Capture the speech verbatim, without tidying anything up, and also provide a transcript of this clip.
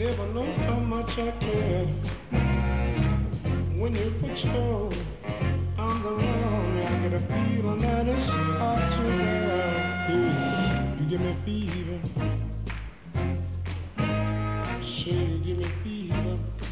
never know how much I care. When you put your arms around me, I get a feeling that it's hard to bear. Hey, you give me fever. Sure, you give me fever.